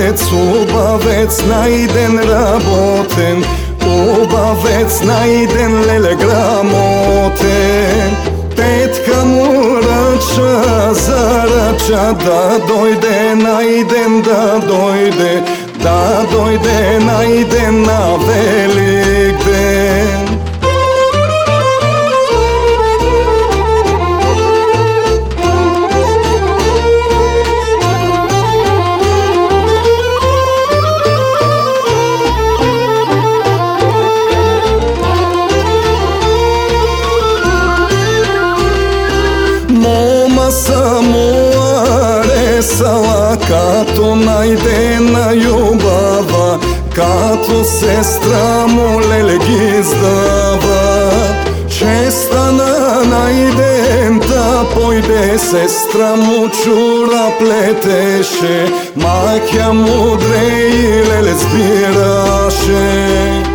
ubavec najden raboten, ubavec najden lele gramoten. Tetka mu rača zarača da dojde najden, da dojde najden na velik den. Moma samo aresala kato najdena ljubava, kato sestra mu lele gizdava. Čestana najden ta pojde, sestra mu čura pleteše, makja mudre i lele zbiraše.